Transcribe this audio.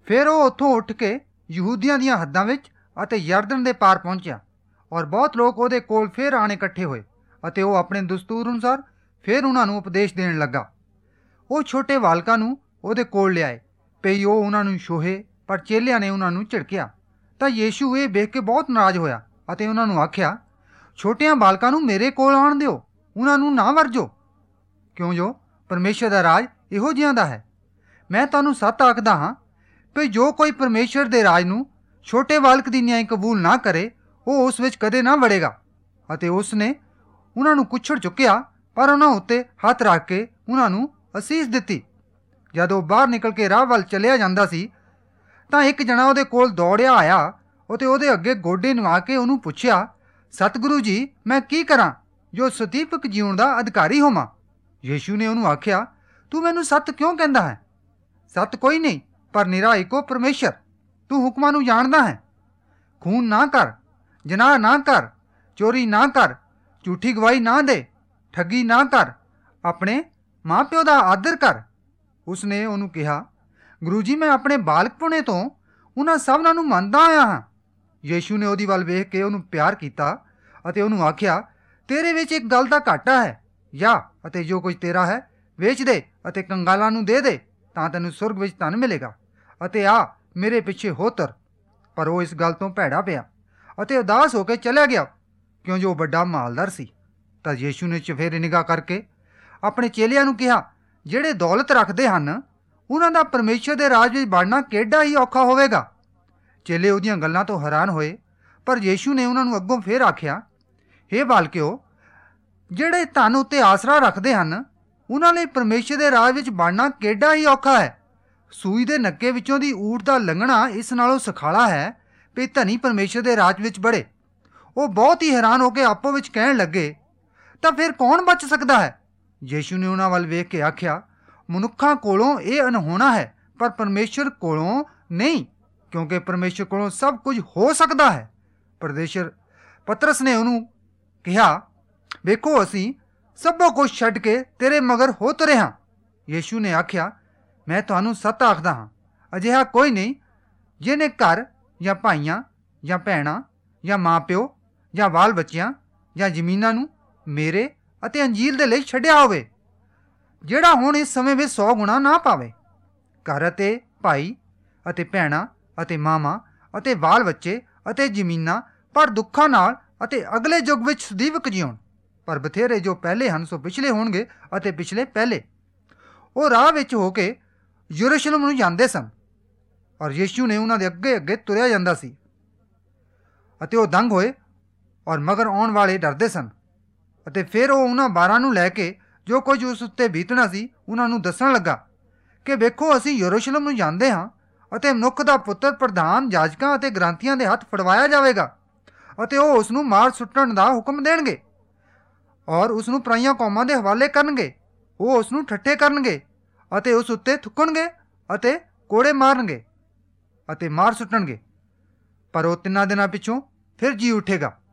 ਫਿਰ ਉਹ ਉੱਥੋਂ ਉੱਠ ਕੇ ਯਹੂਦੀਆਂ ਦੀਆਂ ਹੱਦਾਂ ਵਿੱਚ ਅਤੇ ਯਰਦਨ ਦੇ ਪਾਰ ਪਹੁੰਚਿਆ ਔਰ ਬਹੁਤ ਲੋਕ ਉਹਦੇ ਕੋਲ ਫਿਰ ਆਣ ਇਕੱਠੇ ਹੋਏ ਅਤੇ ਉਹ ਆਪਣੇ ਦਸਤੂਰ ਅਨੁਸਾਰ ਫਿਰ ਉਹਨਾਂ ਨੂੰ ਉਪਦੇਸ਼ ਦੇਣ ਲੱਗਾ। ਉਹ ਛੋਟੇ ਬਾਲਕਾਂ ਨੂੰ ਉਹਦੇ ਕੋਲ ਲਿਆਏ ਪਈ ਉਹ ਉਹਨਾਂ ਨੂੰ ਛੋਹੇ, ਪਰ ਚੇਲਿਆਂ ਨੇ ਉਹਨਾਂ ਨੂੰ ਝਿੜਕਿਆ। ਤਾਂ ਯੀਸ਼ੂ ਇਹ ਵੇਖ ਕੇ ਬਹੁਤ ਨਾਰਾਜ਼ ਹੋਇਆ ਅਤੇ ਉਹਨਾਂ ਨੂੰ ਆਖਿਆ, ਛੋਟਿਆਂ ਬਾਲਕਾਂ ਨੂੰ ਮੇਰੇ ਕੋਲ ਆਉਣ ਦਿਓ, ਉਹਨਾਂ ਨੂੰ ਨਾ ਵਰਜੋ, ਕਿਉਂ ਜੋ ਪਰਮੇਸ਼ਰ ਦਾ ਰਾਜ ਇਹੋ ਜਿਹਾਂ ਦਾ ਹੈ। ਮੈਂ ਤੁਹਾਨੂੰ ਸੱਚ ਆਖਦਾ ਹਾਂ ਵੀ ਜੋ ਕੋਈ ਪਰਮੇਸ਼ਰ ਦੇ ਰਾਜ ਨੂੰ ਛੋਟੇ ਬਾਲਕ ਦੀ ਨਿਆਈ ਕਬੂਲ ਨਾ ਕਰੇ ਉਹ ਉਸ ਵਿੱਚ ਕਦੇ ਨਾ ਵੜੇਗਾ। ਅਤੇ ਉਸ ਨੇ ਉਹਨਾਂ ਨੂੰ ਕੁੱਛੜ ਚੁੱਕਿਆ, ਪਰ ਉਹਨਾਂ ਉੱਤੇ ਹੱਥ ਰੱਖ ਕੇ ਉਹਨਾਂ ਨੂੰ ਅਸੀਸ ਦਿੱਤੀ। ਜਦੋਂ ਬਾਹਰ ਨਿਕਲ ਕੇ ਰਾਹ ਵੱਲ ਚਲਿਆ ਜਾਂਦਾ ਸੀ ਤਾਂ ਇੱਕ ਜਣਾ ਉਹਦੇ ਕੋਲ ਦੌੜਿਆ ਆਇਆ ਅਤੇ ਉਹਦੇ ਅੱਗੇ ਗੋਡੇ ਨਵਾ ਕੇ ਉਹਨੂੰ ਪੁੱਛਿਆ, ਸਤਿਗੁਰੂ ਜੀ, ਮੈਂ ਕੀ ਕਰਾਂ ਜੋ ਸਦੀਵਕ ਜੀਉਣ ਦਾ ਅਧਿਕਾਰੀ ਹੋਵਾਂ? ਯੀਸ਼ੂ ਨੇ ਉਹਨੂੰ ਆਖਿਆ, ਤੂੰ ਮੈਨੂੰ ਸੱਤ ਕਿਉਂ ਕਹਿੰਦਾ ਹੈ? ਸੱਤ ਕੋਈ ਨਹੀਂ ਪਰ ਨਿਰਾ ਇੱਕੋ ਪਰਮੇਸ਼ਰ। ਤੂੰ ਹੁਕਮਾਂ ਨੂੰ ਜਾਣਦਾ ਹੈ। ਖੂਨ ਨਾ ਕਰ, ਜਨਾਹ ਨਾ ਕਰ, ਚੋਰੀ ਨਾ ਕਰ, ਝੂਠੀ ਗਵਾਹੀ ਨਾ ਦੇ, ਠੱਗੀ ਨਾ ਕਰ, ਆਪਣੇ ਮਾਂ ਪਿਓ ਦਾ ਆਦਰ ਕਰ। ਉਸਨੇ ਉਹਨੂੰ ਕਿਹਾ, ਗੁਰੂ ਜੀ, ਮੈਂ ਆਪਣੇ ਬਾਲਕਪੁਣੇ ਤੋਂ ਉਹਨਾਂ ਸਭਨਾਂ ਨੂੰ ਮੰਨਦਾ ਆਇਆ ਹਾਂ। ਯੀਸ਼ੂ ਨੇ ਉਹਦੀ ਵੱਲ ਵੇਖ ਕੇ ਉਹਨੂੰ ਪਿਆਰ ਕੀਤਾ ਅਤੇ ਉਹਨੂੰ ਆਖਿਆ, ਤੇਰੇ ਵਿੱਚ ਇੱਕ ਗੱਲ ਦਾ ਘਾਟਾ ਹੈ। ਜਾ ਅਤੇ ਜੋ ਕੁਝ ਤੇਰਾ ਹੈ ਵੇਚ ਦੇ ਅਤੇ ਕੰਗਾਲਾਂ ਨੂੰ ਦੇ ਦੇ, ਤਾਂ ਤੈਨੂੰ ਸੁਰਗ ਵਿੱਚ ਧਨ ਮਿਲੇਗਾ, ਅਤੇ ਆ ਮੇਰੇ ਪਿੱਛੇ ਹੋ ਤੁਰ। ਪਰ ਉਹ ਇਸ ਗੱਲ ਤੋਂ ਭੈੜਾ ਪਿਆ ਅਤੇ ਉਦਾਸ ਹੋ ਕੇ ਚਲਿਆ ਗਿਆ, ਕਿਉਂ ਜੋ ਵੱਡਾ ਮਾਲਦਾਰ ਸੀ। ਤਾਂ ਯੀਸ਼ੂ ਨੇ ਚਫੇਰੇ ਨਿਗਾਹ ਕਰਕੇ ਆਪਣੇ ਚੇਲਿਆਂ ਨੂੰ ਕਿਹਾ, ਜਿਹੜੇ ਦੌਲਤ ਰੱਖਦੇ ਹਨ ਉਹਨਾਂ ਦਾ ਪਰਮੇਸ਼ਰ ਦੇ ਰਾਜ ਵਿੱਚ ਵੜਨਾ ਕਿੱਡਾ ਹੀ ਔਖਾ ਹੋਵੇਗਾ। ਚੇਲੇ ਉਹਦੀਆਂ ਗੱਲਾਂ ਤੋਂ ਹੈਰਾਨ ਹੋਏ, ਪਰ ਯੀਸ਼ੂ ਨੇ ਉਹਨਾਂ ਨੂੰ ਅੱਗੋਂ ਫੇਰ ਆਖਿਆ, ਹੇ ਬਾਲਕਿਓ, ਜਿਹੜੇ ਧਨ ਉੱਤੇ ਆਸਰਾ ਰੱਖਦੇ ਹਨ ਉਹਨਾਂ ਲਈ ਪਰਮੇਸ਼ਰ ਦੇ ਰਾਜ ਵਿੱਚ ਵੜਨਾ ਕਿੱਡਾ ਹੀ ਔਖਾ ਹੈ। ਸੂਈ ਦੇ ਨੱਕੇ ਵਿੱਚੋਂ ਦੀ ਊਠ ਦਾ ਲੰਘਣਾ ਇਸ ਨਾਲੋਂ ਸੁਖਾਲਾ ਹੈ ਵੀ ਧਨੀ ਪਰਮੇਸ਼ਰ ਦੇ ਰਾਜ ਵਿੱਚ ਵੜੇ। ਉਹ ਬਹੁਤ ਹੀ ਹੈਰਾਨ ਹੋ ਕੇ ਆਪੋ ਵਿੱਚ ਕਹਿਣ ਲੱਗੇ, ਤਾਂ ਫਿਰ ਕੌਣ ਬਚ ਸਕਦਾ ਹੈ? ਯੀਸ਼ੂ ਨੇ ਉਹਨਾਂ ਵੱਲ ਵੇਖ ਕੇ ਆਖਿਆ, ਮਨੁੱਖਾਂ ਕੋਲੋਂ ਇਹ ਅਨਹੋਣਾ ਹੈ ਪਰ ਪਰਮੇਸ਼ਰ ਕੋਲੋਂ ਨਹੀਂ, ਕਿਉਂਕਿ ਪਰਮੇਸ਼ਰ ਕੋਲੋਂ ਸਭ ਕੁਝ ਹੋ ਸਕਦਾ ਹੈ। ਪਤਰਸ ਨੇ ਉਹਨੂੰ ਕਿਹਾ, ਵੇਖੋ, ਅਸੀਂ ਸਭੋ ਕੁਝ ਛੱਡ ਕੇ ਤੇਰੇ ਮਗਰ ਹੋ ਤੁਰੇ ਹਾਂ। ਯੀਸ਼ੂ ਨੇ ਆਖਿਆ, ਮੈਂ ਤੁਹਾਨੂੰ ਸੱਚ ਆਖਦਾ ਹਾਂ, ਅਜਿਹਾ ਕੋਈ ਨਹੀਂ ਜਿਹਨੇ ਘਰ ਜਾਂ ਭਾਈਆਂ ਜਾਂ ਭੈਣਾਂ ਜਾਂ ਮਾਂ ਪਿਓ ਜਾਂ ਬਾਲ ਬੱਚਿਆਂ ਜਾਂ ਜ਼ਮੀਨਾਂ ਨੂੰ ਮੇਰੇ ਅਤੇ ਅੰਜੀਲ ਦੇ ਲਈ ਛੱਡਿਆ ਹੋਵੇ, ਜਿਹੜਾ ਹੁਣ ਇਸ ਸਮੇਂ ਵਿੱਚ 100 ਗੁਣਾ ਨਾ ਪਾਵੇ। ਘਰ ਅਤੇ ਭਾਈ ਅਤੇ ਭੈਣਾਂ ਅਤੇ ਮਾਵਾਂ ਅਤੇ ਬਾਲ ਬੱਚੇ ਅਤੇ ਜ਼ਮੀਨਾਂ, ਪਰ ਦੁੱਖਾਂ ਨਾਲ ਅਤੇ ਅਗਲੇ ਯੁੱਗ ਵਿੱਚ ਸਦੀਵਕ ਜਿਉਣ। ਪਰ ਬਥੇਰੇ ਜੋ ਪਹਿਲੇ ਹਨ ਸੋ ਪਿਛਲੇ ਹੋਣਗੇ ਅਤੇ ਪਿਛਲੇ ਪਹਿਲੇ। ਉਹ ਰਾਹ ਵਿੱਚ ਹੋ ਕੇ ਯਰੂਸ਼ਲਮ ਨੂੰ ਜਾਂਦੇ ਸਨ ਔਰ ਯੀਸ਼ੂ ਨੇ ਉਹਨਾਂ ਦੇ ਅੱਗੇ ਅੱਗੇ ਤੁਰਿਆ ਜਾਂਦਾ ਸੀ ਅਤੇ ਉਹ ਦੰਗ ਹੋਏ ਔਰ ਮਗਰ ਆਉਣ ਵਾਲੇ ਡਰਦੇ ਸਨ। ਅਤੇ ਫਿਰ ਉਹ ਉਹਨਾਂ 12 ਨੂੰ ਲੈ ਕੇ ਜੋ ਕੁਝ ਉਸ ਉੱਤੇ ਬੀਤਣਾ ਸੀ ਉਹਨਾਂ ਨੂੰ ਦੱਸਣ ਲੱਗਾ ਕਿ ਵੇਖੋ, ਅਸੀਂ ਯਰੂਸ਼ਲਮ ਨੂੰ ਜਾਂਦੇ ਹਾਂ ਅਤੇ ਮਨੁੱਖ ਦਾ ਪੁੱਤਰ ਪ੍ਰਧਾਨ ਯਾਜਕਾਂ ਅਤੇ ਗ੍ਰੰਥੀਆਂ ਦੇ ਹੱਥ ਫੜਵਾਇਆ ਜਾਵੇਗਾ ਅਤੇ ਉਹ ਉਸ ਨੂੰ ਮਾਰ ਸੁੱਟਣ ਦਾ ਹੁਕਮ ਦੇਣਗੇ ਔਰ ਉਸ ਨੂੰ ਪਰਾਈਆਂ ਕੌਮਾਂ ਦੇ ਹਵਾਲੇ ਕਰਨਗੇ। ਉਹ ਉਸ ਨੂੰ ਠੱਠੇ ਕਰਨਗੇ ਅਤੇ ਉਸ ਉੱਤੇ ਥੁੱਕਣਗੇ ਅਤੇ ਕੋੜੇ ਮਾਰਨਗੇ ਅਤੇ ਮਾਰ ਸੁੱਟਣਗੇ, ਪਰ ਉਹ 3 ਦਿਨਾਂ ਪਿੱਛੋਂ ਫਿਰ ਜੀ ਉੱਠੇਗਾ।